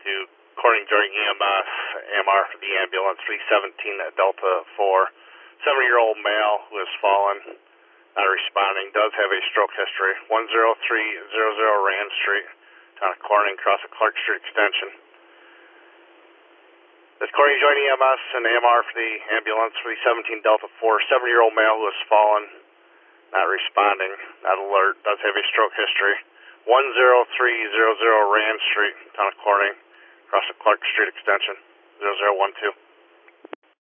to Corning Joint EMS, AMR for the ambulance, 317 Delta 4. 70-year-old male who has fallen, not responding, does have a stroke history. 10300 Rand Street, town of Corning, across the Clark Street extension. This Corning Joint EMS and AMR for the ambulance, 317 Delta 4. 70-year-old male who has fallen, not responding, not alert, does have a stroke history. 10300 Rand Street, town of Corning, across the Clark Street extension, 0012.